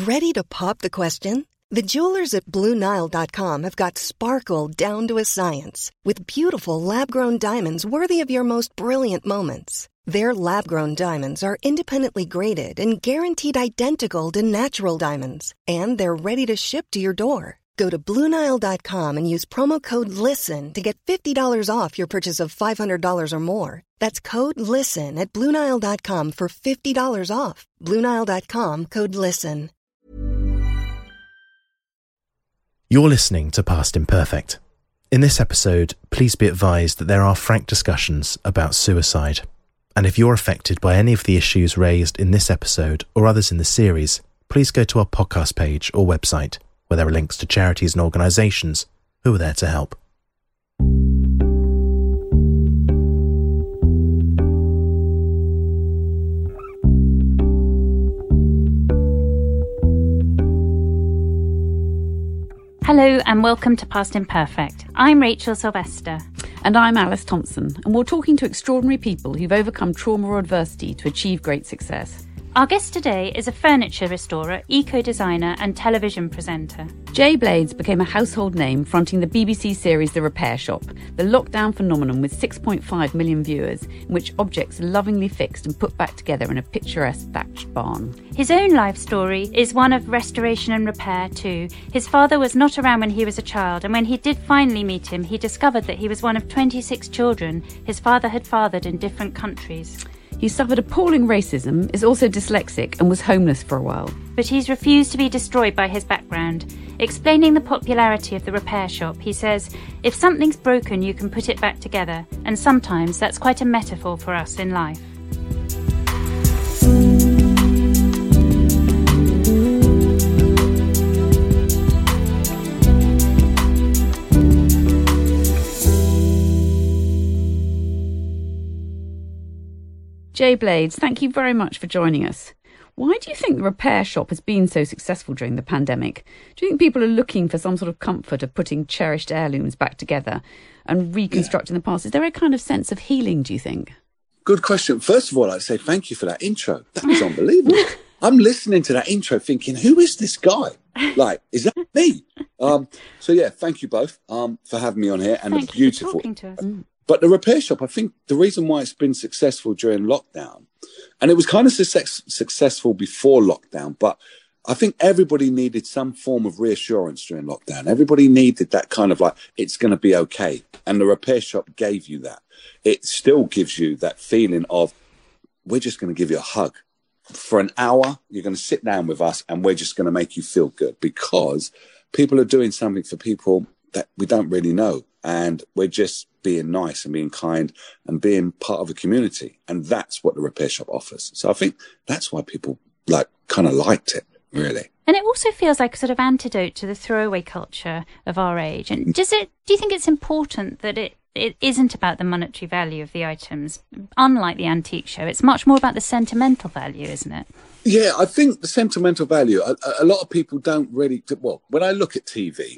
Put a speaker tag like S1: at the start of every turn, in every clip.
S1: Ready to pop the question? The jewelers at BlueNile.com have got sparkle down to a science with beautiful lab-grown diamonds worthy of your most brilliant moments. Their lab-grown diamonds are independently graded and guaranteed identical to natural diamonds, and they're ready to ship to your door. Go to BlueNile.com and use promo code LISTEN to get $50 off your purchase of $500 or more. That's code LISTEN at BlueNile.com for $50 off. BlueNile.com, code LISTEN.
S2: You're listening to Past Imperfect. In this episode, please be advised that there are frank discussions about suicide. And if you're affected by any of the issues raised in this episode or others in the series, please go to our podcast page or website, where there are links to charities and organisations who are there to help.
S3: Hello and welcome to Past Imperfect. I'm Rachel Sylvester.
S4: And I'm Alice Thompson, and we're talking to extraordinary people who've overcome trauma or adversity to achieve great success.
S3: Our guest today is a furniture restorer, eco-designer and television presenter.
S4: Jay Blades became a household name fronting the BBC series The Repair Shop, the lockdown phenomenon with 6.5 million viewers, in which objects are lovingly fixed and put back together in a picturesque thatched barn.
S3: His own life story is one of restoration and repair too. His father was not around when he was a child, and when he did finally meet him, he discovered that he was one of 26 children his father had fathered in different countries.
S4: He suffered appalling racism, is also dyslexic, and was homeless for a while.
S3: But he's refused to be destroyed by his background. Explaining the popularity of The Repair Shop, he says, if something's broken, you can put it back together, and sometimes that's quite a metaphor for us in life.
S4: Jay Blades, thank you very much for joining us. Why do you think The Repair Shop has been so successful during the pandemic? Do you think people are looking for some sort of comfort of putting cherished heirlooms back together and reconstructing the past? Is there a kind of sense of healing, do you think?
S5: Good question. First of all, I'd say thank you for that intro. That was unbelievable. I'm listening to that intro thinking, who is this guy? Like, is that me? So yeah, thank you both for having me on here. And
S3: Thank
S5: the beautiful.
S3: you for talking to us.
S5: But The Repair Shop, I think the reason why it's been successful during lockdown, and it was kind of successful before lockdown, but I think everybody needed some form of reassurance during lockdown. Everybody needed that kind of like, it's going to be okay. And The Repair Shop gave you that. It still gives you that feeling of, we're just going to give you a hug. For an hour, you're going to sit down with us and we're just going to make you feel good, because people are doing something for people that we don't really know. And we're just being nice and being kind and being part of a community. And that's what The Repair Shop offers. So I think that's why people kind of liked it, really.
S3: And it also feels like a sort of antidote to the throwaway culture of our age. And do you think it's important that it isn't about the monetary value of the items? Unlike the antique show, it's much more about the sentimental value, isn't it?
S5: Yeah, I think the sentimental value, a lot of people don't really, well, when I look at TV,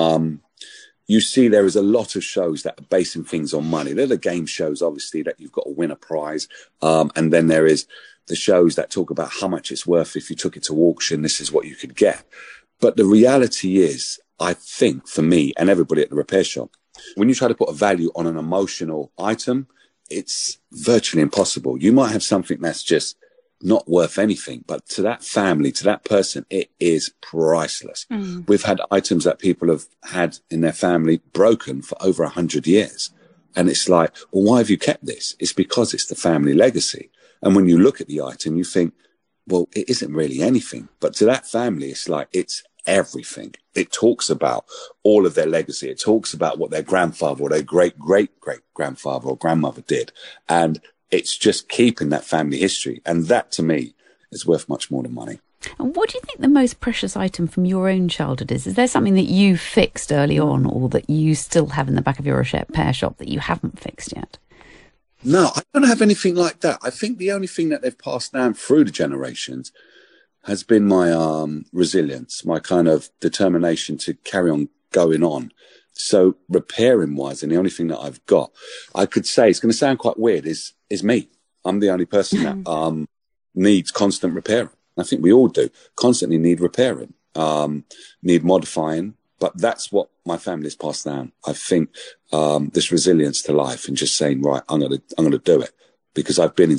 S5: you see there is a lot of shows that are basing things on money. They're the game shows, obviously, that you've got to win a prize. And then there is the shows that talk about how much it's worth if you took it to auction. This is what you could get. But the reality is, I think, for me and everybody at The Repair Shop, when you try to put a value on an emotional item, it's virtually impossible. You might have something that's just not worth anything, but to that family, to that person, it is priceless. We've had items that people have had in their family broken for over 100 years. And it's like, well, why have you kept this? It's because it's the family legacy. And when you look at the item, you think, well, it isn't really anything. But to that family, it's like, it's everything. It talks about all of their legacy. It talks about what their grandfather or their great-great-great-grandfather or grandmother did. And it's just keeping that family history. And that, to me, is worth much more than money.
S4: And what do you think the most precious item from your own childhood is? Is there something that you fixed early on or that you still have in the back of your repair shop that you haven't fixed yet?
S5: No, I don't have anything like that. I think the only thing that they've passed down through the generations has been my resilience, my kind of determination to carry on going on. So repairing wise, and the only thing that I've got, I could say, it's going to sound quite weird, is me. I'm the only person that needs constant repair. I think we all do, constantly need repairing, need modifying. But that's what my family's passed down. I think this resilience to life and just saying, right, I'm gonna do it, because I've been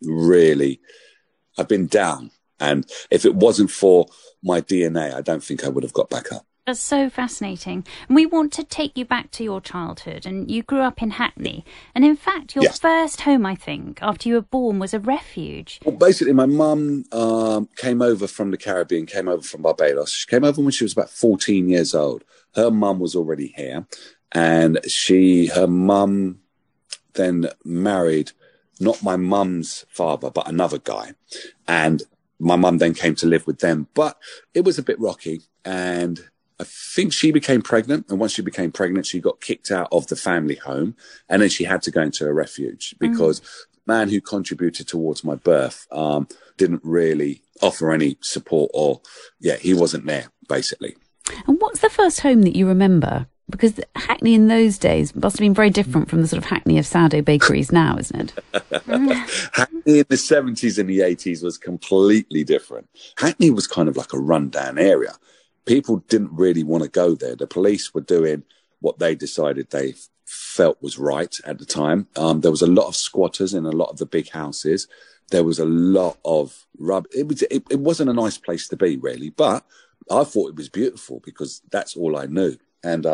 S5: down. And if it wasn't for my DNA, I don't think I would have got back up.
S3: That's so fascinating. And we want to take you back to your childhood. And you grew up in Hackney. And in fact, your first home, I think, after you were born, was a refuge.
S5: Well, basically, my mum came over from the Caribbean, came over from Barbados. She came over when she was about 14 years old. Her mum was already here. And her mum then married not my mum's father, but another guy. And my mum then came to live with them. But it was a bit rocky. And I think she became pregnant. And once she became pregnant, she got kicked out of the family home. And then she had to go into a refuge because the man who contributed towards my birth didn't really offer any support, or, he wasn't there, basically.
S4: And what's the first home that you remember? Because Hackney in those days must have been very different from the sort of Hackney of sourdough bakeries now, isn't it?
S5: Hackney in the 70s and the 80s was completely different. Hackney was kind of like a rundown area. People didn't really want to go there. The police were doing what they decided they felt was right at the time. There was a lot of squatters in a lot of the big houses. There was a lot of rubbish. It wasn't a nice place to be, really, but I thought it was beautiful because that's all I knew. And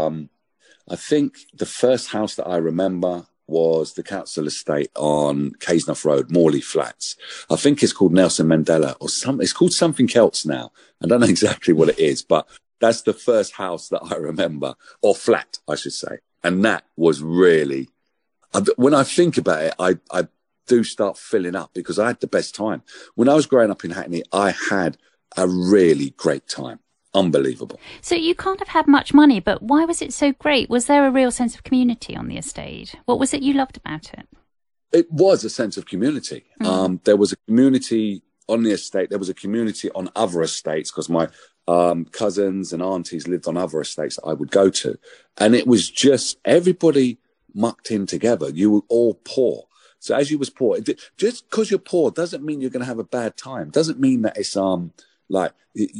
S5: I think the first house that I remember was the council estate on Cazeneuth Road, Morley Flats. I think it's called Nelson Mandela or something. It's called something else now. I don't know exactly what it is, but that's the first house that I remember, or flat, I should say. And that was really, when I think about it, I do start filling up because I had the best time. When I was growing up in Hackney, I had a really great time. Unbelievable.
S3: So you can't have had much money, but why was it so great? Was there a real sense of community on the estate? What was it you loved about it?
S5: It was a sense of community. There was a community on the estate. There was a community on other estates because my cousins and aunties lived on other estates that I would go to. And it was just everybody mucked in together. You were all poor. So as you was poor, just because you're poor doesn't mean you're going to have a bad time. Doesn't mean that it's like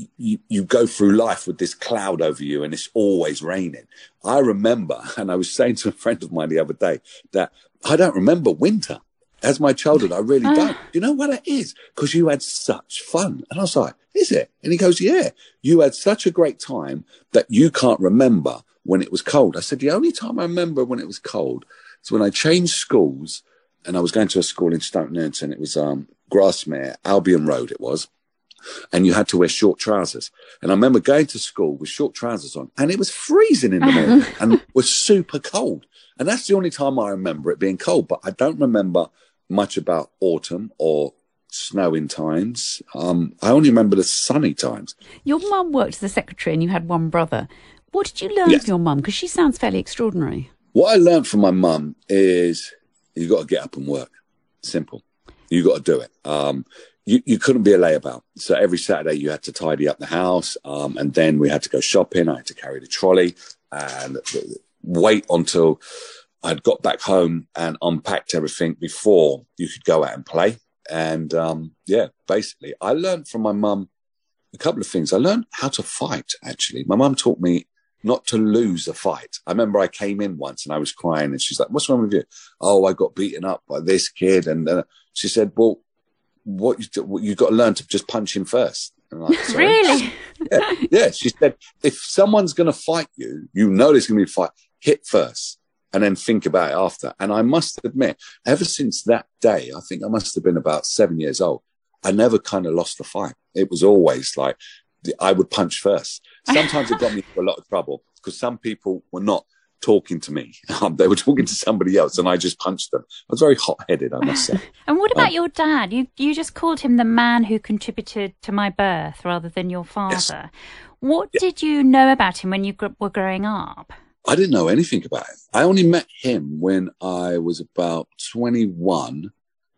S5: you go through life with this cloud over you and it's always raining. I remember, and I was saying to a friend of mine the other day, that I don't remember winter as my childhood. I really don't. You know what it is? Because you had such fun. And I was like, is it? And he goes, yeah, you had such a great time that you can't remember when it was cold. I said, the only time I remember when it was cold is when I changed schools and I was going to a school in Stoke Newington. It was Grasmere, Albion Road it was. And you had to wear short trousers. And I remember going to school with short trousers on and it was freezing in the morning and it was super cold. And that's the only time I remember it being cold. But I don't remember much about autumn or snowing times. I only remember the sunny times.
S4: Your mum worked as a secretary and you had one brother. What did you learn from your mum? Because she sounds fairly extraordinary.
S5: What I learned from my mum is you got to get up and work. Simple. You got to do it. You couldn't be a layabout. So every Saturday you had to tidy up the house. And then we had to go shopping. I had to carry the trolley and wait until I'd got back home and unpacked everything before you could go out and play. And basically I learned from my mum a couple of things. I learned how to fight, actually. My mum taught me not to lose a fight. I remember I came in once and I was crying and she's like, what's wrong with you? Oh, I got beaten up by this kid. And she said, well, what you got to learn to just punch him first. And I'm like, sorry.
S3: Really?
S5: Yeah. She said, if someone's going to fight you, you know there's going to be a fight, hit first and then think about it after. And I must admit, ever since that day, I think I must have been about 7 years old, I never kind of lost the fight. It was always like I would punch first. Sometimes it got me into a lot of trouble because some people were not talking to me. They were talking to somebody else and I just punched them. I was very hot-headed, I must say.
S3: And what about your dad? You just called him the man who contributed to my birth rather than your father. Yes. What did you know about him when you were growing up?
S5: I didn't know anything about him. I only met him when I was about 21.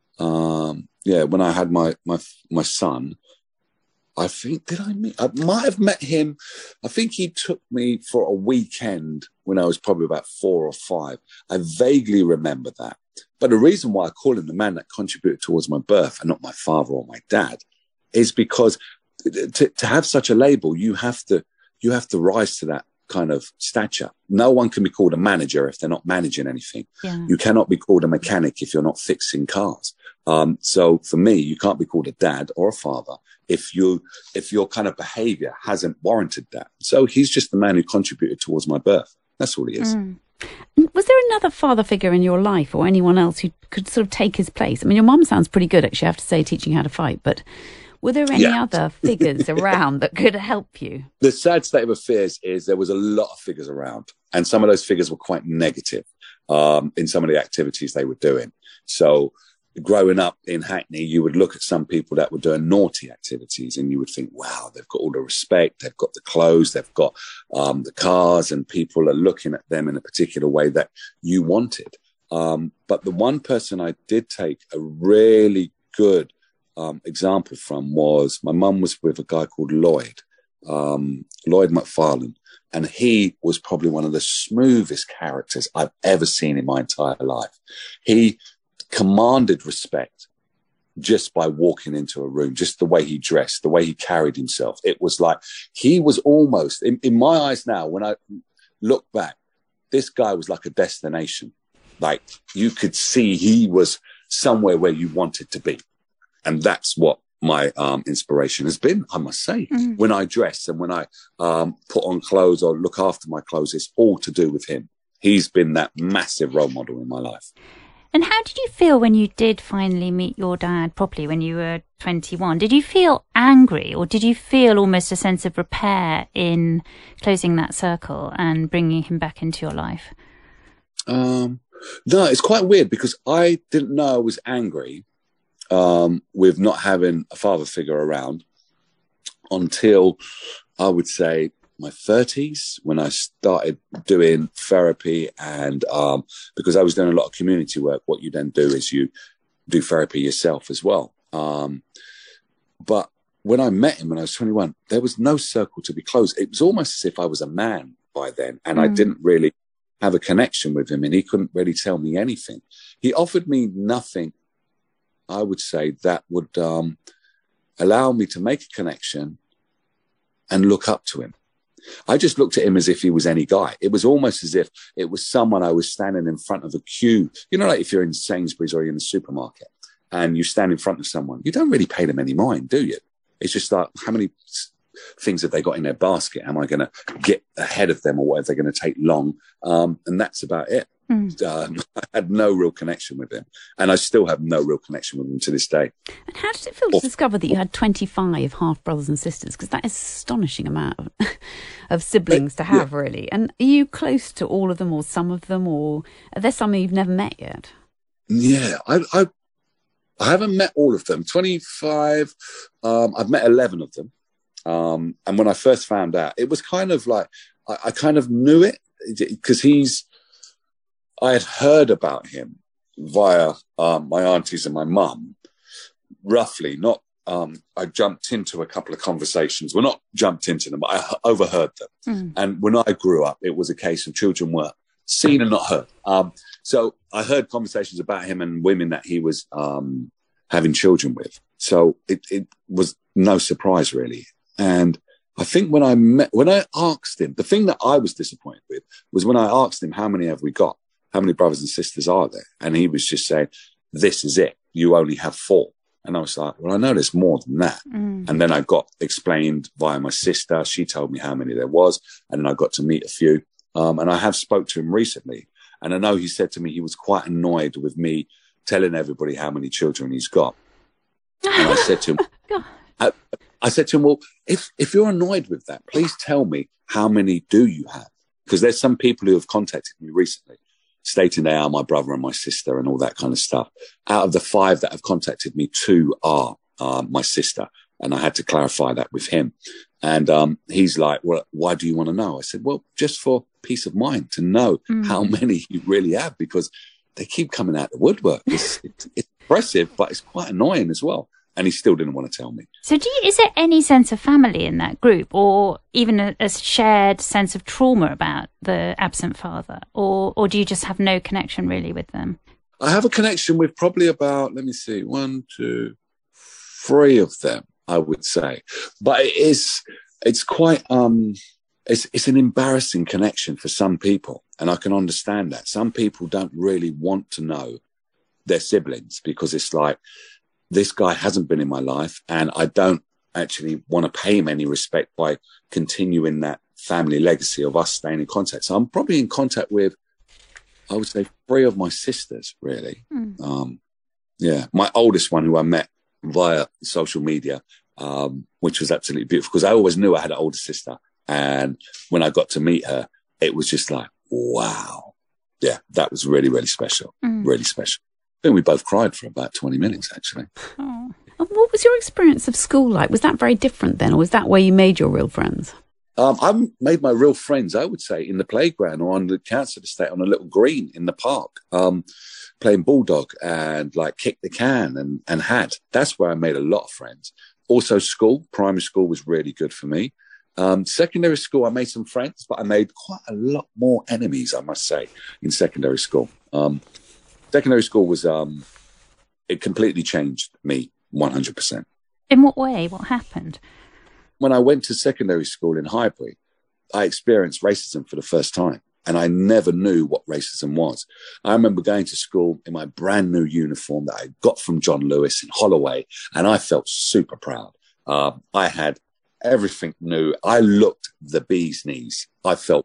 S5: When I had my son. I think, I might have met him. I think he took me for a weekend when I was probably about 4 or 5. I vaguely remember that. But the reason why I call him the man that contributed towards my birth and not my father or my dad is because to have such a label, you have to rise to that kind of stature. No one can be called a manager if they're not managing anything.
S3: Yeah.
S5: You cannot be called a mechanic if you're not fixing cars. So for me, you can't be called a dad or a father if your kind of behavior hasn't warranted that. So he's just the man who contributed towards my birth. That's all he is.
S4: Was there another father figure in your life or anyone else who could sort of take his place? I mean, your mum sounds pretty good, actually, I have to say, teaching you how to fight, but were there any other figures around that could help you?
S5: The sad state of affairs is there was a lot of figures around, and some of those figures were quite negative in some of the activities they were doing. So growing up in Hackney, you would look at some people that were doing naughty activities and you would think, wow, they've got all the respect, they've got the clothes, they've got the cars, and people are looking at them in a particular way that you wanted. But the one person I did take a really good example from was my mum was with a guy called Lloyd McFarlane, and he was probably one of the smoothest characters I've ever seen in my entire life. He commanded respect just by walking into a room, just the way he dressed, the way he carried himself. It was like he was almost, in my eyes now, when I look back, this guy was like a destination. Like you could see he was somewhere where you wanted to be. And that's what my inspiration has been, I must say. When I dress and when I put on clothes or look after my clothes, it's all to do with him. He's been that massive role model in my life.
S3: And how did you feel when you did finally meet your dad properly when you were 21? Did you feel angry, or did you feel almost a sense of repair in closing that circle and bringing him back into your life?
S5: No, it's quite weird because I didn't know I was angry with not having a father figure around until I would say my 30s, when I started doing therapy, and because I was doing a lot of community work, what you then do is you do therapy yourself as well. But when I met him when I was 21, there was no circle to be closed. It was almost as if I was a man by then, and I didn't really have a connection with him, and he couldn't really tell me anything. He offered me nothing, I would say, that would allow me to make a connection and look up to him. I just looked at him as if he was any guy. It was almost as if it was someone I was standing in front of a queue. You know, like if you're in Sainsbury's or you're in the supermarket and you stand in front of someone, you don't really pay them any mind, do you? It's just like, how many things have they got in their basket? Am I going to get ahead of them, or what? Are they going to take long? And that's about it. I had no real connection with him, and I still have no real connection with him to this day.
S4: And how did it feel to discover that you had 25 half brothers and sisters? Because that is an astonishing amount of siblings to have, really. And are you close to all of them, or some of them, or are there some you've never met yet?
S5: Yeah, I haven't met all of them. 25, I've met 11 of them. And when I first found out, it was kind of like, I kind of knew it because I had heard about him via my aunties and my mum, roughly. Not, I jumped into a couple of conversations. Well, not jumped into them, but I overheard them. And when I grew up, it was a case of children were seen and not heard. So I heard conversations about him and women that he was having children with. So it was no surprise, really. And I think when I asked him, the thing that I was disappointed with was when I asked him, how many have we got? How many brothers and sisters are there? And he was just saying, this is it. You only have 4. And I was like, well, I know there's more than that. And then I got explained via my sister. She told me how many there was. And then I got to meet a few. And I have spoke to him recently. And I know he said to me he was quite annoyed with me telling everybody how many children he's got. And I said to him, I said to him, well, if you're annoyed with that, please tell me how many do you have? Because there's some people who have contacted me recently stating they are my brother and my sister and all that kind of stuff. Out of the 5 that have contacted me, 2 are my sister. And I had to clarify that with him. And he's like, well, why do you want to know? I said, well, just for peace of mind to know how many you really have, because they keep coming out the woodwork. It's impressive, but it's quite annoying as well. And he still didn't want to tell me.
S3: So is there any sense of family in that group, or even a shared sense of trauma about the absent father? Or do you just have no connection really with them?
S5: I have a connection with probably about, 1, 2, 3 of them. I would say. But it's quite, it's an embarrassing connection for some people. And I can understand that. Some people don't really want to know their siblings because it's like, this guy hasn't been in my life and I don't actually want to pay him any respect by continuing that family legacy of us staying in contact. So I'm probably in contact with, I would say, 3 of my sisters, really. Yeah, my oldest one, who I met via social media, which was absolutely beautiful because I always knew I had an older sister. And when I got to meet her, it was just like, wow. Yeah, that was really, really special. Really special. I think we both cried for about 20 minutes, actually.
S4: Oh. And what was your experience of school like? Was that very different then, or was that where you made your real friends?
S5: I made my real friends, I would say, in the playground or on the council estate on a little green in the park, playing bulldog and like kick the can and hat. That's where I made a lot of friends. Also school, primary school was really good for me. Secondary school, I made some friends, but I made quite a lot more enemies, I must say, in secondary school. Secondary school was, it completely changed me 100%.
S3: In what way? What happened?
S5: When I went to secondary school in Highbury, I experienced racism for the first time, and I never knew what racism was. I remember going to school in my brand new uniform that I got from John Lewis in Holloway, and I felt super proud. I had everything new. I looked the bee's knees. I felt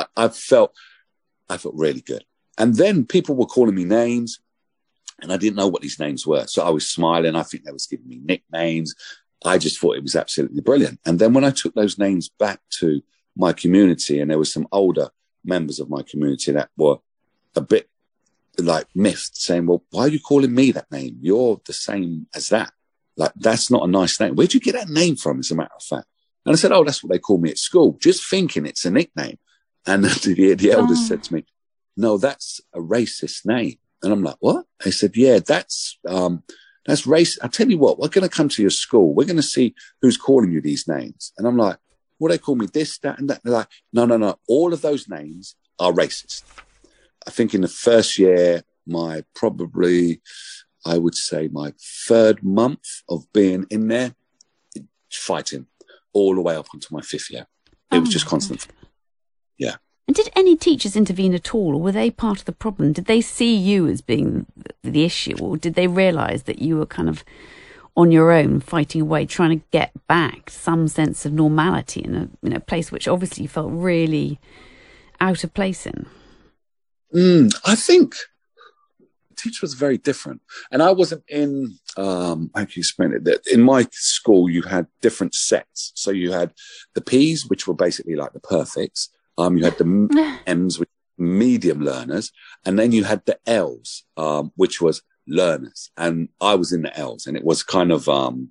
S5: really good. And then people were calling me names, and I didn't know what these names were. So I was smiling. I think they was giving me nicknames. I just thought it was absolutely brilliant. And then when I took those names back to my community, and there were some older members of my community that were a bit like miffed, saying, well, why are you calling me that name? You're the same as that. Like, that's not a nice name. Where'd you get that name from, as a matter of fact? And I said, oh, that's what they call me at school, just thinking it's a nickname. And the elders said to me, no, that's a racist name. And I'm like, what? They said, yeah, that's racist. I'll tell you what, we're going to come to your school. We're going to see who's calling you these names. And I'm like, well, they call me this, that, and that. They're like, no. All of those names are racist. I think in the first year, I would say my 3rd month of being in there, fighting all the way up until my 5th year. It was just constant. Yeah.
S4: And did any teachers intervene at all, or were they part of the problem? Did they see you as being the issue, or did they realise that you were kind of on your own, fighting away, trying to get back some sense of normality in a place which obviously you felt really out of place in?
S5: I think teacher was very different. And I wasn't in, how can you explain it? That in my school, you had different sets. So you had the P's, which were basically like the perfects. You had the M's, which were medium learners. And then you had the L's, which was learners. And I was in the L's, and it was kind of,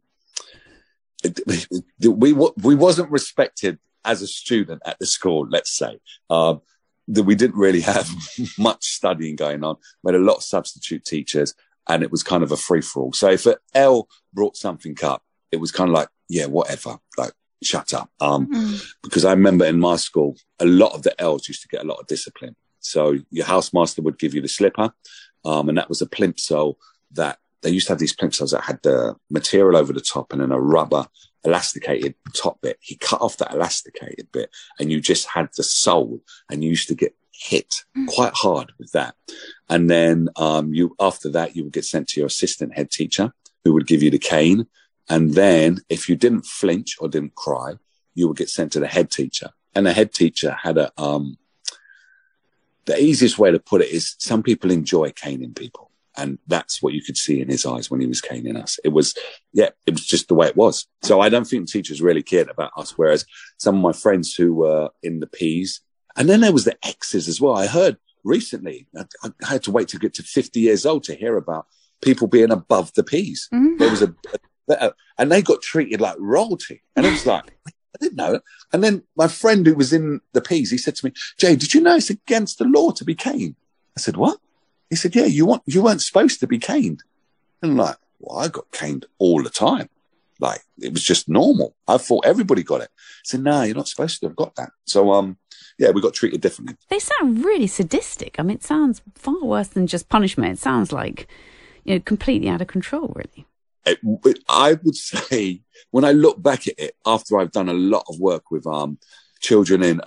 S5: we wasn't respected as a student at the school, let's say. That we didn't really have much studying going on. We had a lot of substitute teachers, and it was kind of a free-for-all. So if an L brought something up, it was kind of like, yeah, whatever, like, shut up. Because I remember in my school, a lot of the L's used to get a lot of discipline. So your housemaster would give you the slipper, and that was a plimsoll that they used to have these plimsolls that had the material over the top and then a rubber elasticated top bit. He cut off that elasticated bit, and you just had the sole, and you used to get hit quite hard with that. And then after that, you would get sent to your assistant head teacher, who would give you the cane. And then if you didn't flinch or didn't cry, you would get sent to the head teacher. And the head teacher had the easiest way to put it is, some people enjoy caning people. And that's what you could see in his eyes when he was caning us. It was just the way it was. So I don't think teachers really cared about us. Whereas some of my friends who were in the P's, and then there was the X's as well. I heard recently, I had to wait to get to 50 years old to hear about people being above the P's. There was and they got treated like royalty. And it was like, I didn't know. And then my friend who was in the P's, he said to me, Jay, did you know it's against the law to be caned? I said, what? He said, yeah, you weren't supposed to be caned. And I'm like, well, I got caned all the time. Like, it was just normal. I thought everybody got it. I said, no, you're not supposed to have got that. So, yeah, we got treated differently.
S4: They sound really sadistic. I mean, it sounds far worse than just punishment. It sounds like, completely out of control, really.
S5: I would say, when I look back at it, after I've done a lot of work with children in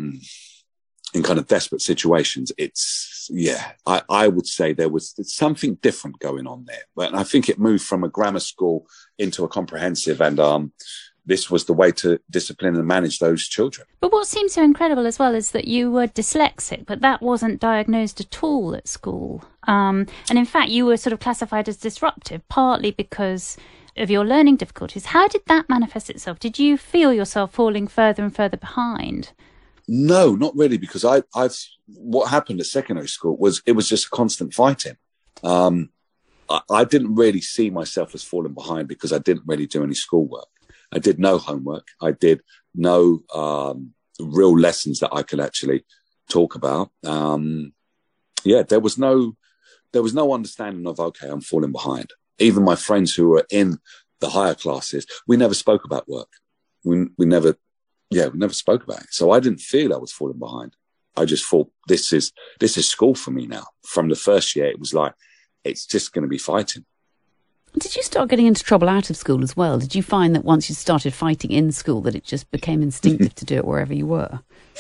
S5: kind of desperate situations, I would say there was something different going on there. But I think it moved from a grammar school into a comprehensive, and this was the way to discipline and manage those children.
S3: But what seems so incredible as well is that you were dyslexic, but that wasn't diagnosed at all at school. And in fact, you were sort of classified as disruptive, partly because of your learning difficulties. How did that manifest itself? Did you feel yourself falling further and further behind?
S5: No, not really, because what happened at secondary school was it was just constant fighting. I didn't really see myself as falling behind because I didn't really do any schoolwork. I did no homework. I did no real lessons that I could actually talk about. There was no understanding of, okay, I'm falling behind. Even my friends who were in the higher classes, we never spoke about work. We never spoke about it. So I didn't feel I was falling behind. I just thought, this is school for me now. From the first year, it was like, it's just going to be fighting.
S4: Did you start getting into trouble out of school as well? Did you find that once you started fighting in school that it just became instinctive to do it wherever you were?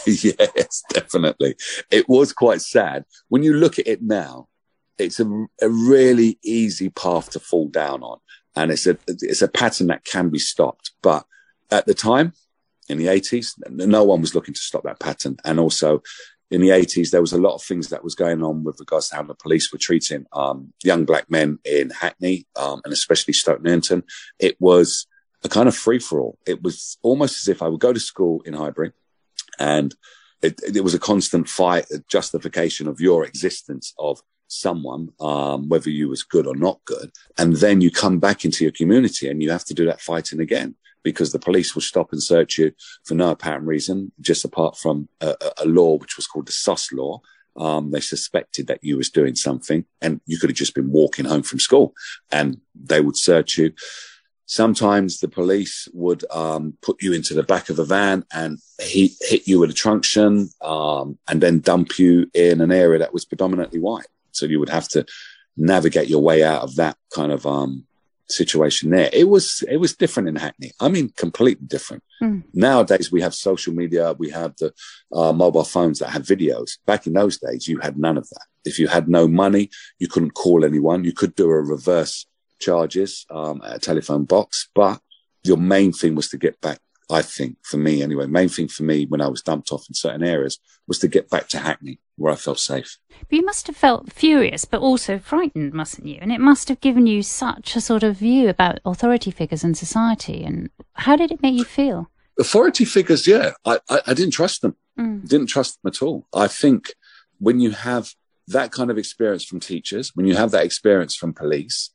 S5: Yes, definitely. It was quite sad. When you look at it now, it's a really easy path to fall down on. And it's a pattern that can be stopped. But at the time, in the 80s, no one was looking to stop that pattern. And also in the 80s, there was a lot of things that was going on with regards to how the police were treating young black men in Hackney, and especially Stoke-Newington. It was a kind of free-for-all. It was almost as if I would go to school in Highbury, and it was a constant fight, a justification of your existence of someone, whether you was good or not good. And then you come back into your community and you have to do that fighting again, because the police will stop and search you for no apparent reason, just apart from a law which was called the SUS law. They suspected that you was doing something, and you could have just been walking home from school, and they would search you. Sometimes the police would put you into the back of a van and hit you with a truncheon, and then dump you in an area that was predominantly white. So you would have to navigate your way out of that kind of situation there. It was different in Hackney. I mean, completely different. Nowadays we have social media, we have the mobile phones that have videos. Back in those days, you had none of that. If you had no money, you couldn't call anyone. You could do a reverse charges at a telephone box, but your main thing was to get back. I think, for me anyway, main thing for me when I was dumped off in certain areas was to get back to Hackney, where I felt safe.
S3: But you must have felt furious, but also frightened, mustn't you? And it must have given you such a sort of view about authority figures in society. And how did it make you feel?
S5: Authority figures, yeah. I didn't trust them. Didn't trust them at all. I think when you have that kind of experience from teachers, when you have that experience from police,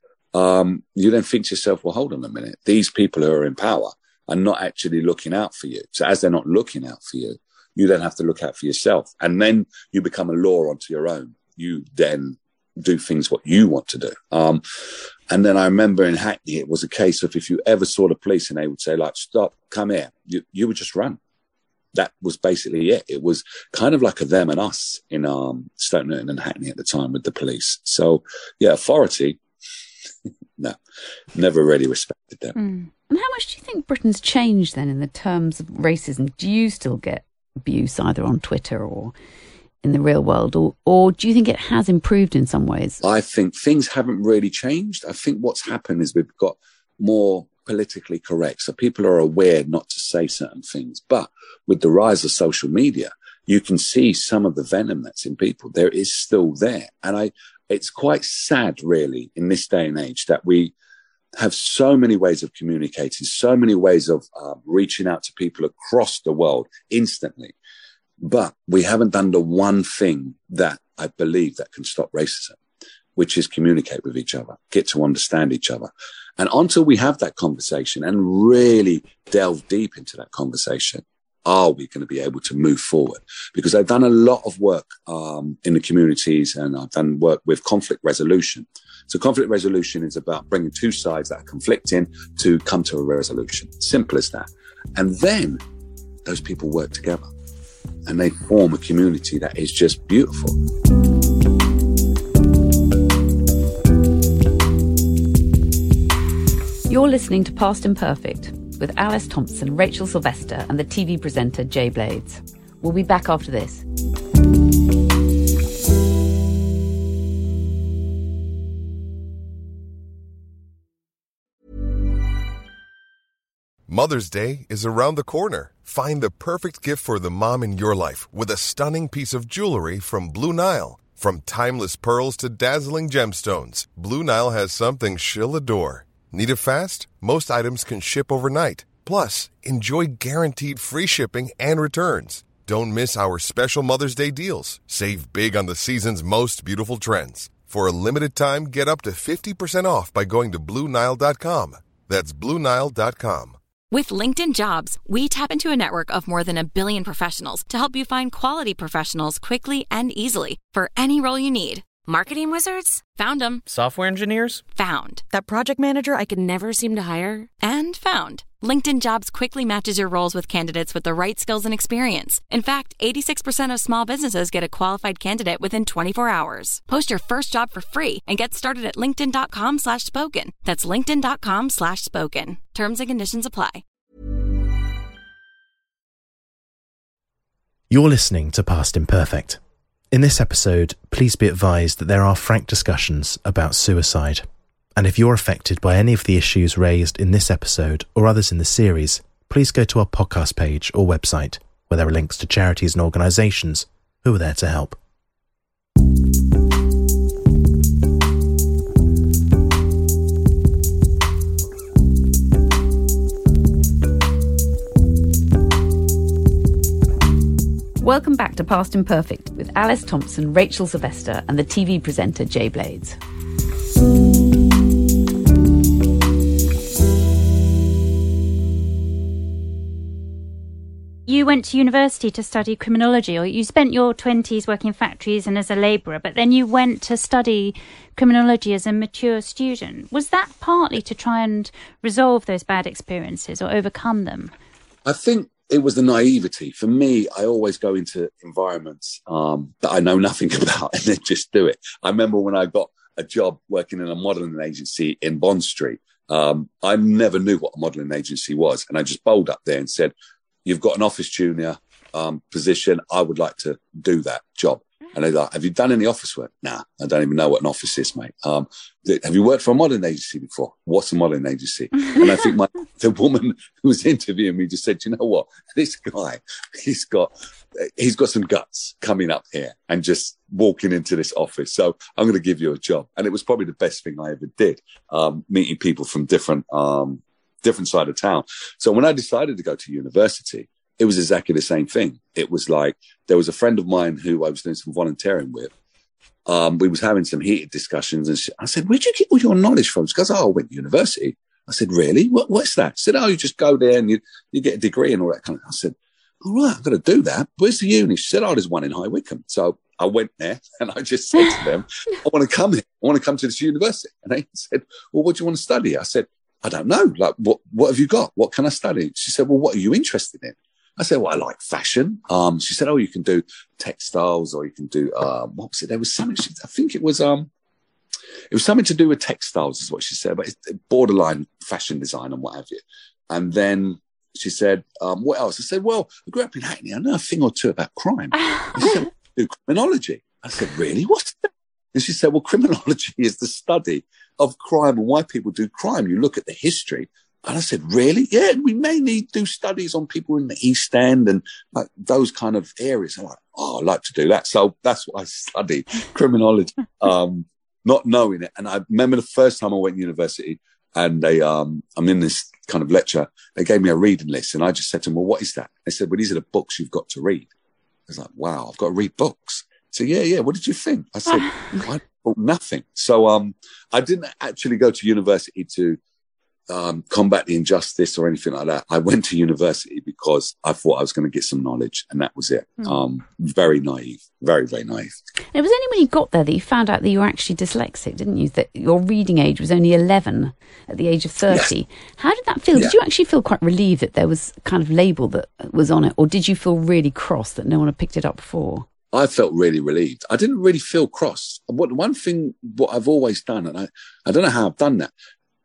S5: you then think to yourself, well, hold on a minute. These people who are in power are not actually looking out for you. So as they're not looking out for you, you then have to look out for yourself. And then you become a law onto your own. You then do things what you want to do. And then I remember in Hackney, it was a case of if you ever saw the police and they would say, like, stop, come here, you would just run. That was basically it. It was kind of like a them and us in Stoke-Newington and Hackney at the time with the police. So, yeah, authority, no, never really respected them.
S4: And how much do you think Britain's changed then in the terms of racism? Do you still get abuse either on Twitter or in the real world, or do you think it has improved in some ways?
S5: I think things haven't really changed. I think what's happened is we've got more politically correct. So people are aware not to say certain things. But with the rise of social media, you can see some of the venom that's in people. There is still there. And it's quite sad, really, in this day and age that we have so many ways of communicating, so many ways of reaching out to people across the world instantly. But we haven't done the one thing that I believe that can stop racism, which is communicate with each other, get to understand each other. And until we have that conversation and really delve deep into that conversation, are we going to be able to move forward? Because I've done a lot of work in the communities, and I've done work with conflict resolution. So conflict resolution is about bringing two sides that are conflicting to come to a resolution. Simple as that. And then those people work together and they form a community that is just beautiful.
S4: You're listening to Past Imperfect with Alice Thompson, Rachel Sylvester and the TV presenter Jay Blades. We'll be back after this.
S6: Mother's Day is around the corner. Find the perfect gift for the mom in your life with a stunning piece of jewelry from Blue Nile. From timeless pearls to dazzling gemstones, Blue Nile has something she'll adore. Need it fast? Most items can ship overnight. Plus, enjoy guaranteed free shipping and returns. Don't miss our special Mother's Day deals. Save big on the season's most beautiful trends. For a limited time, get up to 50% off by going to BlueNile.com. That's BlueNile.com.
S7: With LinkedIn Jobs, we tap into a network of more than 1 billion professionals to help you find quality professionals quickly and easily for any role you need. Marketing wizards? Found them.
S8: Software engineers?
S7: Found.
S9: That project manager I could never seem to hire?
S7: And found. LinkedIn Jobs quickly matches your roles with candidates with the right skills and experience. In fact, 86% of small businesses get a qualified candidate within 24 hours. Post your first job for free and get started at linkedin.com/spoken. That's linkedin.com/spoken. Terms and conditions apply.
S2: You're listening to Past Imperfect. In this episode, please be advised that there are frank discussions about suicide. And if you're affected by any of the issues raised in this episode or others in the series, please go to our podcast page or website, where there are links to charities and organisations who are there to help.
S4: Welcome back to Past Imperfect with Alice Thompson, Rachel Sylvester and the TV presenter Jay Blades.
S3: You went to university to study criminology, or you spent your 20s working in factories and as a labourer, but then you went to study criminology as a mature student. Was that partly to try and resolve those bad experiences or overcome them?
S5: I think it was the naivety. For me, I always go into environments that I know nothing about and then just do it. I remember when I got a job working in a modelling agency in Bond Street. I never knew what a modelling agency was. And I just bowled up there and said, "You've got an office junior position. I would like to do that job." And they're like, "Have you done any office work?" "Nah, I don't even know what an office is, mate." "Have you worked for a modelling agency before?" "What's a modelling agency?" And I think the woman who was interviewing me just said, "You know what? This guy, he's got some guts coming up here and just walking into this office. So I'm going to give you a job." And it was probably the best thing I ever did, meeting people from different side of town. So when I decided to go to university, it was exactly the same thing. It was like, there was a friend of mine who I was doing some volunteering with. We was having some heated discussions and I said, "Where'd you get all your knowledge from?" She goes, "Oh, I went to university." I said, "Really? What's that?" She said, "Oh, you just go there and you get a degree and all that kind of." I said, "All right, I've got to do that. Where's the uni?" She said, "Oh, there's one in High Wycombe." So I went there and I just said to them, "I want to come here. I want to come to this university." And they said, "Well, what do you want to study?" I said, "I don't know. Like, what have you got? What can I study?" She said, "Well, what are you interested in?" I said, "Well, I like fashion." She said, "Oh, you can do textiles or you can do, what was it? There was something, I think it was something to do with textiles is what she said, but it's borderline fashion design and what have you. And then she said, "What else?" I said, "Well, I grew up in Hackney. I know a thing or two about crime." And she said, "Well, I do criminology." I said, "Really? What's that?" And she said, "Well, criminology is the study of crime and why people do crime. You look at the history." And I said, "Really? Yeah, we mainly do studies on people in the East End and like those kind of areas." I'm like, "Oh, I'd like to do that." So that's what I studied, criminology, not knowing it. And I remember the first time I went to university and I'm in this kind of lecture. They gave me a reading list and I just said to them, "Well, what is that?" They said, "Well, these are the books you've got to read." I was like, "Wow, I've got to read books." So yeah. What did you think? I said, "I thought nothing." So I didn't actually go to university to combat the injustice or anything like that. I went to university because I thought I was going to get some knowledge and that was it. Very naive, very, very naive.
S4: And it was only when you got there that you found out that you were actually dyslexic, didn't you? That your reading age was only 11 at the age of 30. Yes. How did that feel? Yeah. Did you actually feel quite relieved that there was a kind of label that was on it? Or did you feel really cross that no one had picked it up before?
S5: I felt really relieved. I didn't really feel cross. One thing, what I've always done, and I don't know how I've done that,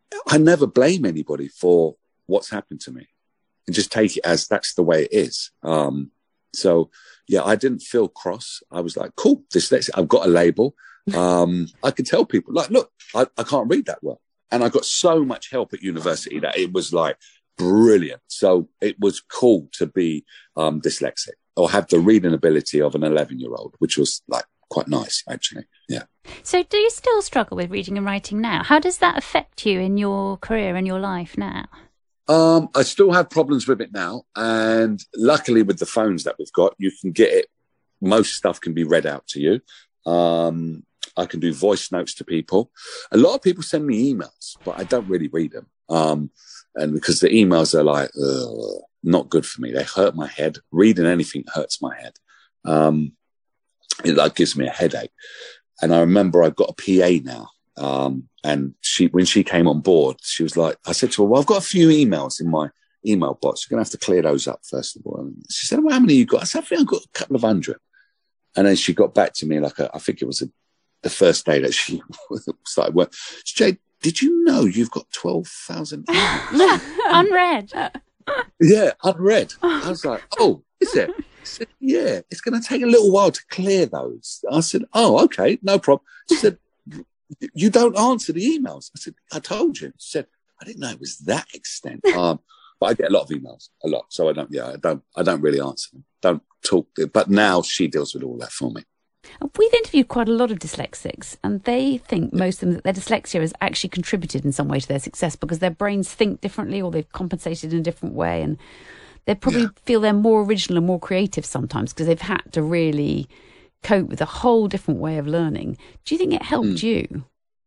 S5: I never blame anybody for what's happened to me, and just take it as that's the way it is. So yeah, I didn't feel cross. I was like, cool, dyslexic. I've got a label. I could tell people, like, look, I can't read that well. And I got so much help at university that it was like brilliant. So it was cool to be dyslexic or have the reading ability of an 11-year-old, which was like quite nice, actually. Yeah.
S3: So do you still struggle with reading and writing now? How does that affect you in your career and your life now?
S5: I still have problems with it now. And luckily with the phones that we've got, you can get it. Most stuff can be read out to you. I can do voice notes to people. A lot of people send me emails, but I don't really read them. And because the emails are like, not good for me. They hurt my head. Reading anything hurts my head. It like gives me a headache. And I remember I've got a PA now. And when she came on board, she was like, I said to her, well, I've got a few emails in my email box. You're going to have to clear those up first of all. And she said, well, how many you got? I said, I think I've got a couple of hundred. And then she got back to me like, I think it was the first day that she started work. Jade, did you know you've got 12,000 emails?
S3: Unread.
S5: Yeah, unread. I was like, oh, is it? She said, yeah, it's going to take a little while to clear those. I said, oh, okay, no problem. She said, you don't answer the emails. I said, I told you. She said, I didn't know it was that extent. But I get a lot of emails, a lot. So I don't really answer them. Don't talk. But now she deals with all that for me.
S4: We've interviewed quite a lot of dyslexics, and they think most of them that their dyslexia has actually contributed in some way to their success because their brains think differently or they've compensated in a different way, and they probably feel they're more original and more creative sometimes because they've had to really cope with a whole different way of learning. Do you think it helped you?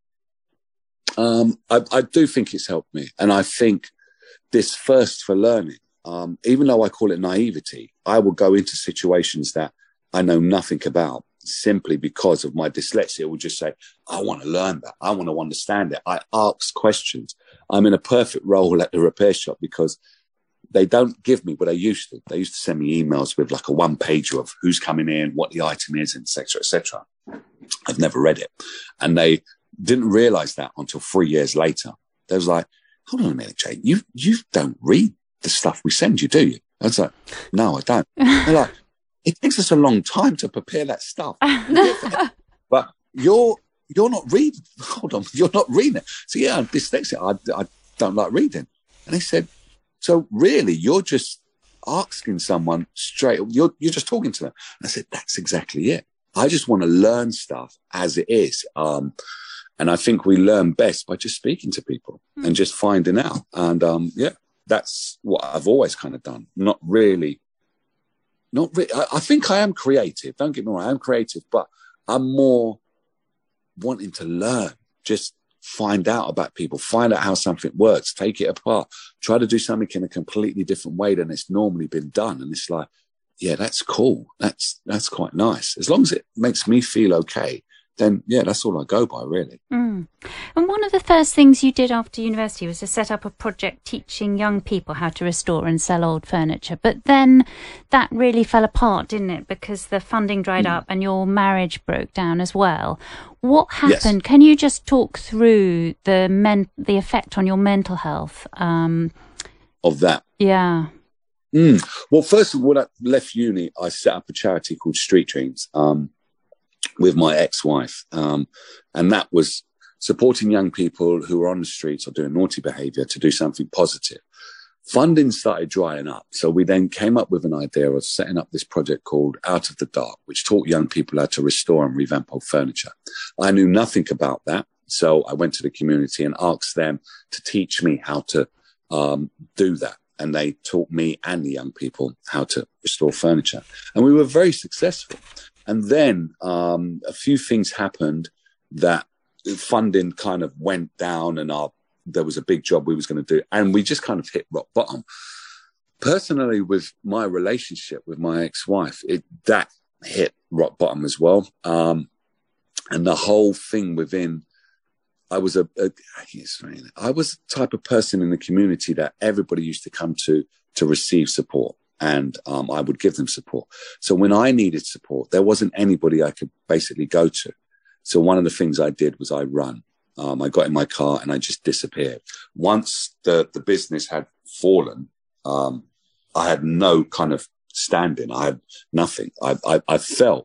S5: I do think it's helped me, and I think this thirst for learning, even though I call it naivety, I will go into situations that I know nothing about simply because of my dyslexia. I will just say, I want to learn that. I want to understand it. I ask questions. I'm in a perfect role at the repair shop because they don't give me what they used to. They used to send me emails with like a one-pager of who's coming in, what the item is, et cetera, et cetera. I've never read it. And they didn't realize that until 3 years later. They was like, hold on a minute, Jay, you don't read the stuff we send you, do you? I was like, no, I don't. They're like, it takes us a long time to prepare that stuff. But you're not reading. Hold on, you're not reading it. So yeah, I'm dyslexic. I don't like reading. And they said, so really, you're just asking someone straight. You're just talking to them. And I said, that's exactly it. I just want to learn stuff as it is. And I think we learn best by just speaking to people and just finding out. And that's what I've always kind of done. Not really. I think I am creative. Don't get me wrong. I am creative, but I'm more wanting to learn. Just find out about people, find out how something works, take it apart, try to do something in a completely different way than it's normally been done. And it's like, yeah, that's cool. That's quite nice. As long as it makes me feel okay, then yeah, that's all I go by, really.
S3: And one of the first things you did after university was to set up a project teaching young people how to restore and sell old furniture. But then that really fell apart, didn't it? Because the funding dried up and your marriage broke down as well. What happened? Yes. Can you just talk through the effect on your mental health?
S5: Of that?
S3: Yeah.
S5: Well, first of all, when I left uni, I set up a charity called Street Dreams with my ex-wife. And that was supporting young people who were on the streets or doing naughty behaviour to do something positive. Funding started drying up. So we then came up with an idea of setting up this project called Out of the Dark, which taught young people how to restore and revamp old furniture. I knew nothing about that. So I went to the community and asked them to teach me how to do that. And they taught me and the young people how to restore furniture. And we were very successful. And then a few things happened that funding kind of went down, and there was a big job we was going to do. And we just kind of hit rock bottom. Personally, with my relationship with my ex-wife, that hit rock bottom as well. And the whole thing within, I was the type of person in the community that everybody used to come to receive support. And I would give them support. So when I needed support, there wasn't anybody I could basically go to. So one of the things I did was I run. I got in my car and I just disappeared. Once the business had fallen, I had no kind of standing. I had nothing. I felt,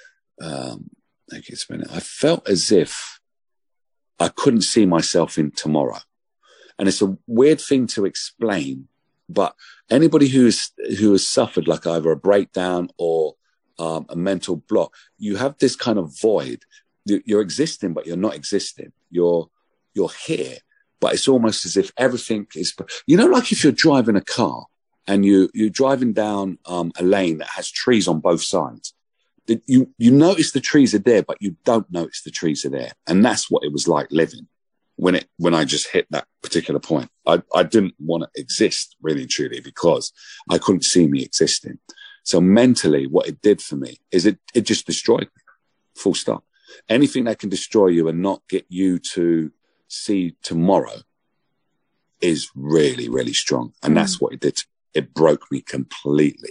S5: I felt as if I couldn't see myself in tomorrow. And it's a weird thing to explain, but anybody who has suffered like either a breakdown or a mental block, you have this kind of void. You're existing, but you're not existing. You're here, but it's almost as if everything is, like if you're driving a car and you're driving down a lane that has trees on both sides. You notice the trees are there, but you don't notice the trees are there. And that's what it was like living when I just hit that particular point. I didn't want to exist really and truly because I couldn't see me existing. So mentally, what it did for me is it just destroyed me, full stop. Anything that can destroy you and not get you to see tomorrow is really, really strong. And that's what it did. It broke me completely.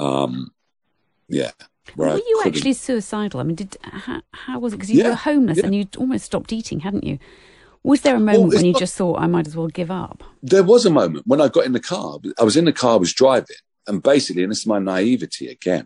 S4: Were you actually suicidal? I mean, how was it? Because you were homeless and you'd almost stopped eating, hadn't you? Was there a moment when you just thought, I might as well give up?
S5: There was a moment when I got in the car. I was in the car, I was driving. And basically, and this is my naivety again,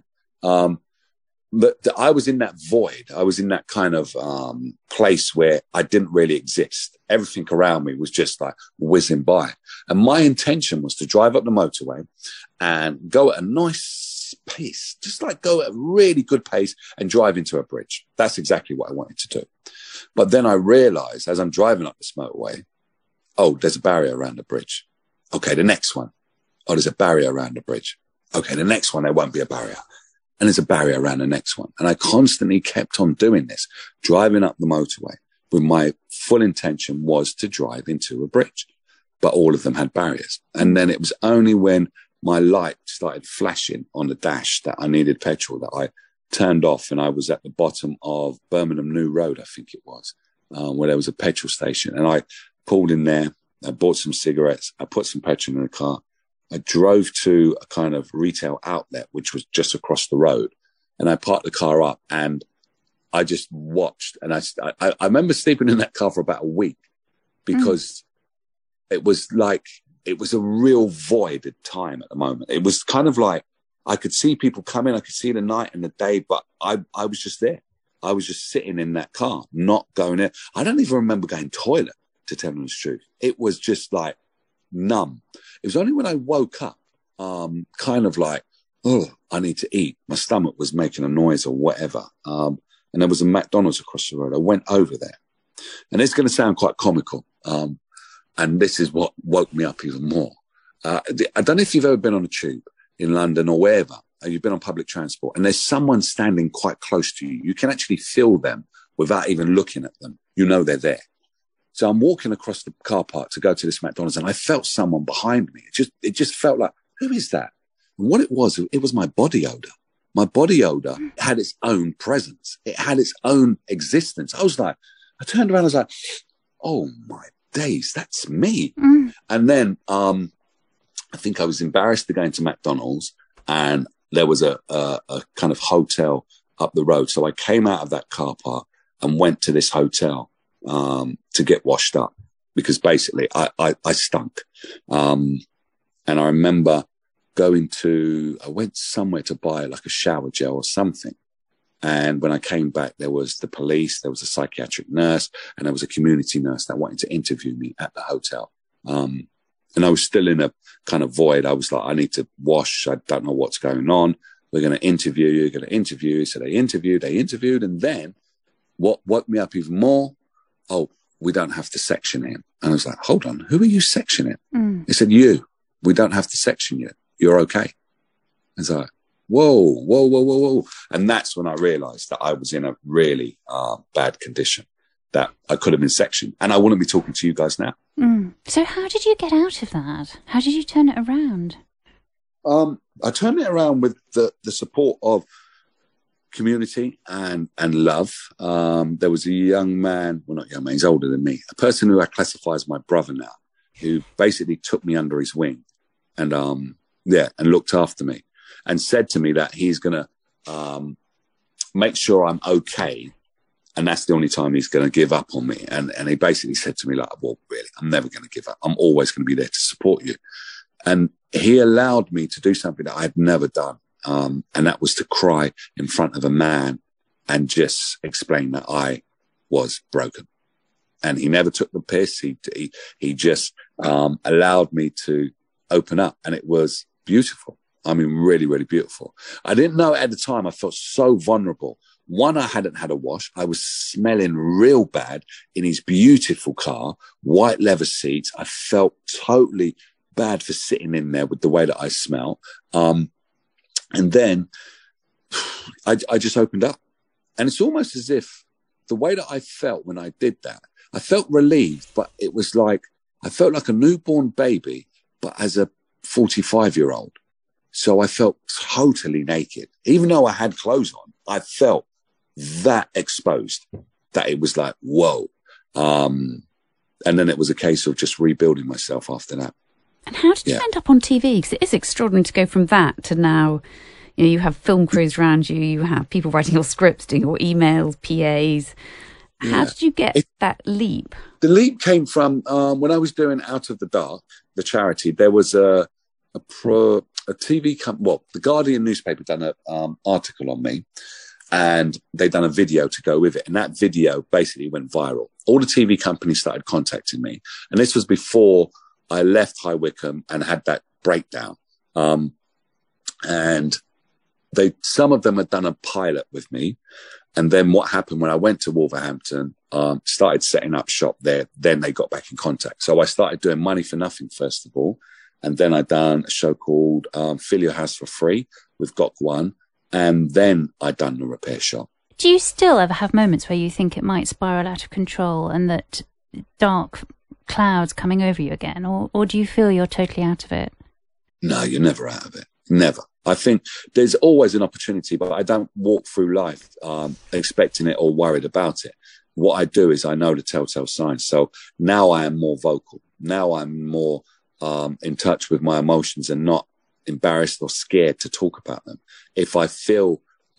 S5: I was in that void. I was in that kind of place where I didn't really exist. Everything around me was just like whizzing by. And my intention was to drive up the motorway and go at a nice pace, just like go at a really good pace and drive into a bridge. That's exactly what I wanted to do. But then I realized as I'm driving up this motorway, there's a barrier around the bridge. Okay, the next one. There's a barrier around the bridge. Okay, the next one, there won't be a barrier. And there's a barrier around the next one. And I constantly kept on doing this, driving up the motorway when my full intention was to drive into a bridge. But all of them had barriers. And then it was only when my light started flashing on the dash that I needed petrol that I turned off, and I was at the bottom of Birmingham New Road, I think it was, where there was a petrol station. And I pulled in there, I bought some cigarettes, I put some petrol in the car. I drove to a kind of retail outlet, which was just across the road. And I parked the car up and I just watched. And I remember sleeping in that car for about a week because it was a real void of time at the moment. It was kind of like I could see people come in, I could see the night and the day, but I was just there. I was just sitting in that car, not going in. I don't even remember going toilet, to tell you the truth. It was just like numb. It was only when I woke up, kind of like, I need to eat. My stomach was making a noise or whatever. And there was a McDonald's across the road. I went over there. And it's going to sound quite comical. And this is what woke me up even more. I don't know if you've ever been on a tube in London or wherever, you've been on public transport, and there's someone standing quite close to you. You can actually feel them without even looking at them. You know they're there. So I'm walking across the car park to go to this McDonald's, and I felt someone behind me. It just felt like, who is that? And what it was my body odor. My body odor had its own presence. It had its own existence. I turned around, I was like, oh my days, that's me. And then I think I was embarrassed to go into McDonald's, and there was a kind of hotel up the road. So I came out of that car park and went to this hotel to get washed up because basically I stunk. And I remember I went somewhere to buy like a shower gel or something. And when I came back, there was the police, there was a psychiatric nurse, and there was a community nurse that wanted to interview me at the hotel. And I was still in a kind of void. I was like, I need to wash. I don't know what's going on. We're going to interview you. So they interviewed. And then what woke me up even more, we don't have to section in. And I was like, hold on, who are you sectioning? They said, we don't have to section you. You're okay. I was like, whoa. And that's when I realized that I was in a really bad condition, that I could have been sectioned. And I wouldn't be talking to you guys now.
S3: So how did you get out of that? How did you turn it around?
S5: I turned it around with the support of community and love. There was a young man, well, not young man, he's older than me, a person who I classify as my brother now, who basically took me under his wing and looked after me and said to me that he's going to make sure I'm okay And that's the only time he's going to give up on me. And he basically said to me, like, well, really, I'm never going to give up. I'm always going to be there to support you. And he allowed me to do something that I'd never done. And that was to cry in front of a man and just explain that I was broken. And he never took the piss. He just allowed me to open up. And it was beautiful. I mean, really, really beautiful. I didn't know at the time. I felt so vulnerable. One, I hadn't had a wash. I was smelling real bad in his beautiful car, white leather seats. I felt totally bad for sitting in there with the way that I smell. And then I just opened up. And it's almost as if the way that I felt when I did that, I felt relieved, but it was like, I felt like a newborn baby, but as a 45-year-old. So I felt totally naked. Even though I had clothes on, I felt that exposed, that it was like, whoa. And then it was a case of just rebuilding myself after that.
S4: And how did you end up on TV? Because it is extraordinary to go from that to now, you have film crews around you, you have people writing your scripts, doing your emails, PAs. How did you get that leap?
S5: The leap came from when I was doing Out of the Dark, the charity. There was a TV company, well, the Guardian newspaper done an article on me, and they done a video to go with it. And that video basically went viral. All the TV companies started contacting me. And this was before I left High Wycombe and had that breakdown. And some of them had done a pilot with me. And then what happened when I went to Wolverhampton, started setting up shop there, then they got back in contact. So I started doing Money for Nothing, first of all. And then I done a show called Fill Your House for Free with Gok One. And then I done The Repair Shop.
S3: Do you still ever have moments where you think it might spiral out of control and that dark clouds coming over you again? Or do you feel you're totally out of it?
S5: No, you're never out of it. Never. I think there's always an opportunity, but I don't walk through life expecting it or worried about it. What I do is I know the telltale signs. So now I am more vocal. Now I'm more in touch with my emotions and not embarrassed or scared to talk about them. If I feel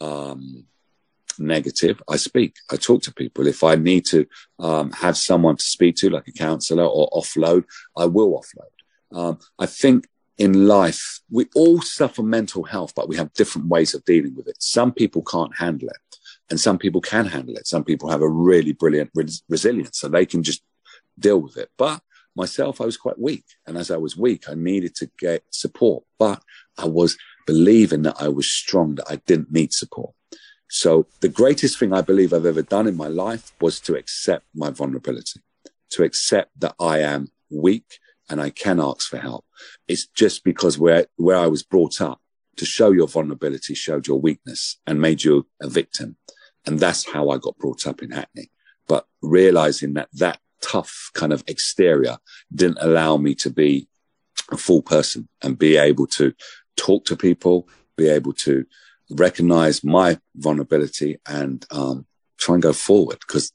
S5: negative, I speak. I talk to people. If I need to have someone to speak to, like a counsellor, or offload, I will offload. I think in life, we all suffer mental health, but we have different ways of dealing with it. Some people can't handle it, and some people can handle it. Some people have a really brilliant resilience, so they can just deal with it. But myself, I was quite weak. And as I was weak, I needed to get support. But I was believing that I was strong, that I didn't need support. So the greatest thing I believe I've ever done in my life was to accept my vulnerability, to accept that I am weak and I can ask for help. It's just because where I was brought up, to show your vulnerability showed your weakness and made you a victim. And that's how I got brought up in Hackney. But realizing that tough kind of exterior didn't allow me to be a full person and be able to talk to people, be able to recognize my vulnerability and try and go forward. Because,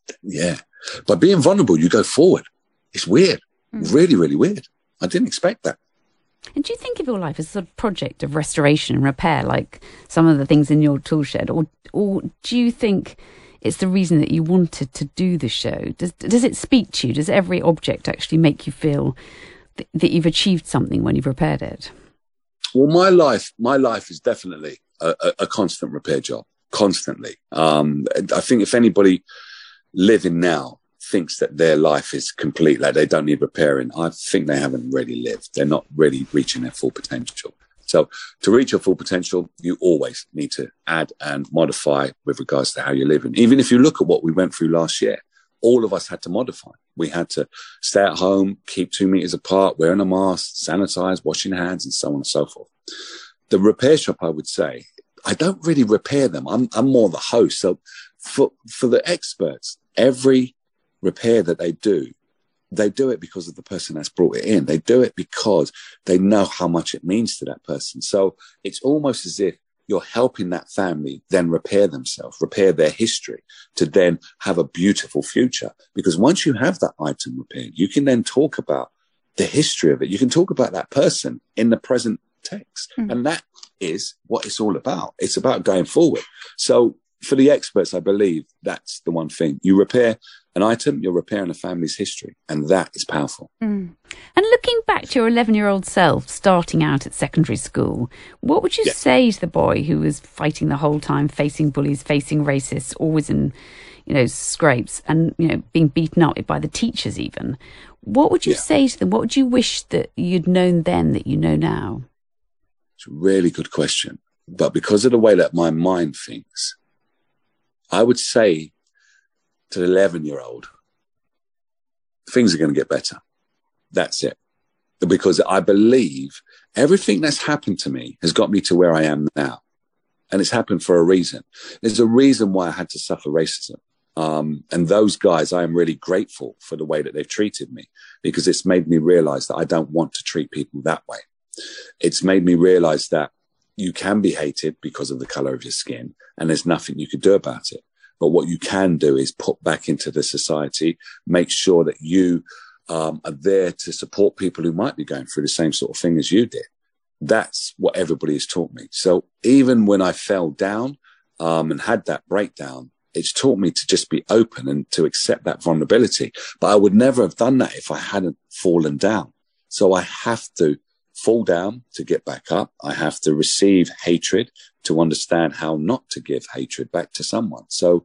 S5: by being vulnerable, you go forward. It's weird. Really, really weird. I didn't expect that.
S4: And do you think of your life as a sort of project of restoration and repair, like some of the things in your tool shed? Or do you think it's the reason that you wanted to do the show? Does it speak to you? Does every object actually make you feel that you've achieved something when you've repaired it?
S5: Well, my life is definitely a constant repair job, constantly. I think if anybody living now thinks that their life is complete, like they don't need repairing, I think they haven't really lived. They're not really reaching their full potential. So to reach your full potential, you always need to add and modify with regards to how you're living. Even if you look at what we went through last year, all of us had to modify. We had to stay at home, keep 2 meters apart, wearing a mask, sanitize, washing hands, and so on and so forth. The repair shop, I would say, I don't really repair them. I'm more the host. So for the experts, every repair that they do it because of the person that's brought it in. They do it because they know how much it means to that person. So it's almost as if you're helping that family then repair themselves, repair their history, to then have a beautiful future. Because once you have that item repaired, you can then talk about the history of it. You can talk about that person in the present text. And that is what it's all about. It's about going forward. So for the experts, I believe that's the one thing. You repair an item, you're repairing a family's history, and that is powerful.
S4: And looking back to your 11-year-old self starting out at secondary school, what would you say to the boy who was fighting the whole time, facing bullies, facing racists, always in, scrapes, and, being beaten up by the teachers even? What would you say to them? What would you wish that you'd known then that you know now?
S5: It's a really good question. But because of the way that my mind thinks, I would say to the 11-year-old, things are going to get better. That's it. Because I believe everything that's happened to me has got me to where I am now. And it's happened for a reason. There's a reason why I had to suffer racism. And those guys, I am really grateful for the way that they've treated me, because it's made me realize that I don't want to treat people that way. It's made me realize that you can be hated because of the color of your skin, and there's nothing you could do about it. But what you can do is put back into the society, make sure that you are there to support people who might be going through the same sort of thing as you did. That's what everybody has taught me. So even when I fell down and had that breakdown, it's taught me to just be open and to accept that vulnerability. But I would never have done that if I hadn't fallen down. So I have to fall down to get back up. I have to receive hatred to understand how not to give hatred back to someone. So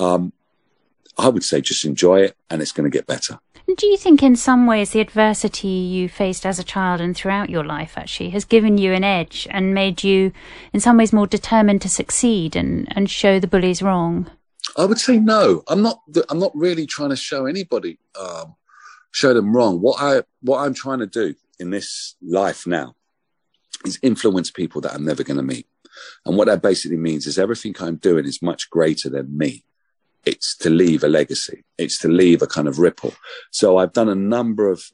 S5: I would say just enjoy it, and it's going to get better.
S3: Do you think in some ways the adversity you faced as a child and throughout your life actually has given you an edge and made you in some ways more determined to succeed and show the bullies wrong?
S5: I would say no. I'm not really trying to show anybody, show them wrong. What I'm trying to do in this life now is influence people that I'm never going to meet. And what that basically means is everything I'm doing is much greater than me. It's to leave a legacy. It's to leave a kind of ripple. So I've done a number of,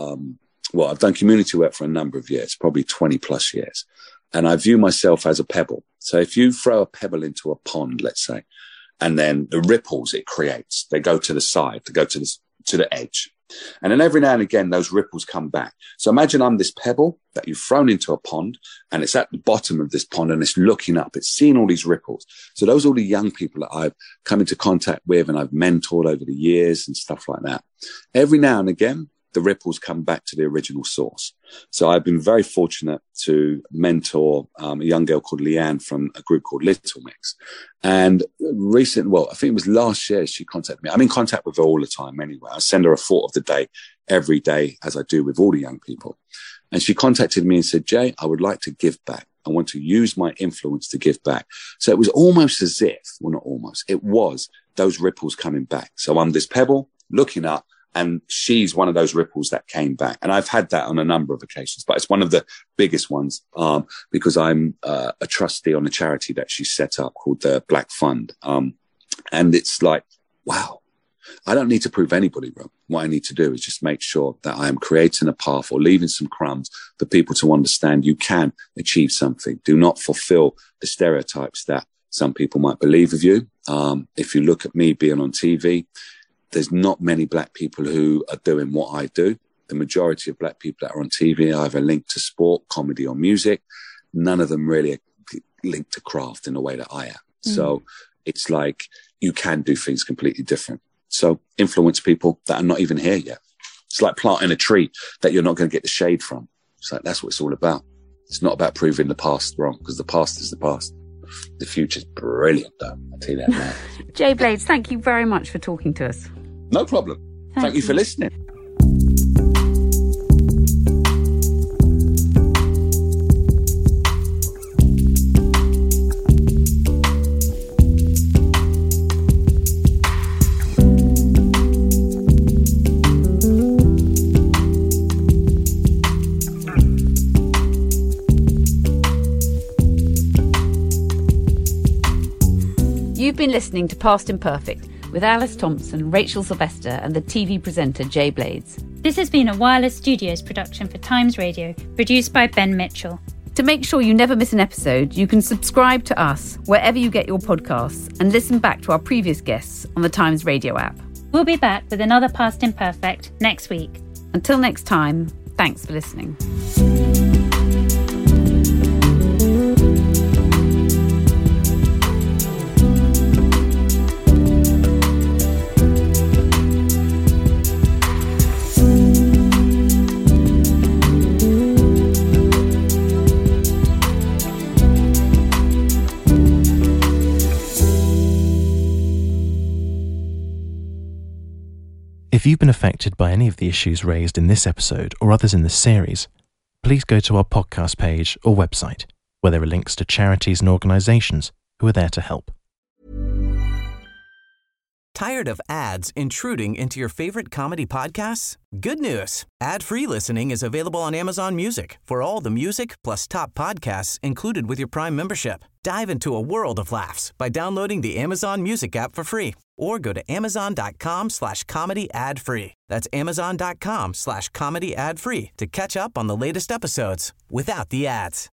S5: I've done community work for a number of years, probably 20 plus years. And I view myself as a pebble. So if you throw a pebble into a pond, let's say, and then the ripples it creates, they go to the side, to go to the edge. And then every now and again, those ripples come back. So imagine I'm this pebble that you've thrown into a pond, and it's at the bottom of this pond and it's looking up. It's seeing all these ripples. So those are all the young people that I've come into contact with and I've mentored over the years and stuff like that. Every now and again, the ripples come back to the original source. So I've been very fortunate to mentor a young girl called Leanne from a group called Little Mix. And I think it was last year she contacted me. I'm in contact with her all the time anyway. I send her a thought of the day every day, as I do with all the young people. And she contacted me and said, Jay, I would like to give back. I want to use my influence to give back. So it was almost as if, well, not almost, it was those ripples coming back. So I'm this pebble looking up, and she's one of those ripples that came back. And I've had that on a number of occasions, but it's one of the biggest ones because I'm a trustee on a charity that she set up called the Black Fund. And it's like, wow, I don't need to prove anybody wrong. What I need to do is just make sure that I am creating a path or leaving some crumbs for people to understand you can achieve something. Do not fulfill the stereotypes that some people might believe of you. If you look at me being on TV, there's not many black people who are doing what I do. The majority of black people that are on TV are either linked to sport, comedy, or music. None of them really are linked to craft in the way that I am. So it's like you can do things completely different. So influence people that are not even here yet. It's like planting a tree that you're not going to get the shade from. It's like, that's what it's all about. It's not about proving the past wrong, because the past is the past. The future's brilliant, though. I'll tell you that now.
S4: Jay Blades, thank you very much for talking to us.
S5: No problem. Thank you for listening.
S4: You've been listening to Past Imperfect with Alice Thompson, Rachel Sylvester and the TV presenter Jay Blades.
S3: This has been a Wireless Studios production for Times Radio, produced by Ben Mitchell.
S4: To make sure you never miss an episode, you can subscribe to us wherever you get your podcasts and listen back to our previous guests on the Times Radio app.
S3: We'll be back with another Past Imperfect next week.
S4: Until next time, thanks for listening.
S2: you've been affected by any of the issues raised in this episode or others in this series, please go to our podcast page or website, where there are links to charities and organisations who are there to help.
S8: Tired of ads intruding into your favorite comedy podcasts? Good news. Ad-free listening is available on Amazon Music for all the music plus top podcasts included with your Prime membership. Dive into a world of laughs by downloading the Amazon Music app for free or go to amazon.com/comedy ad-free. That's amazon.com/comedy ad-free to catch up on the latest episodes without the ads.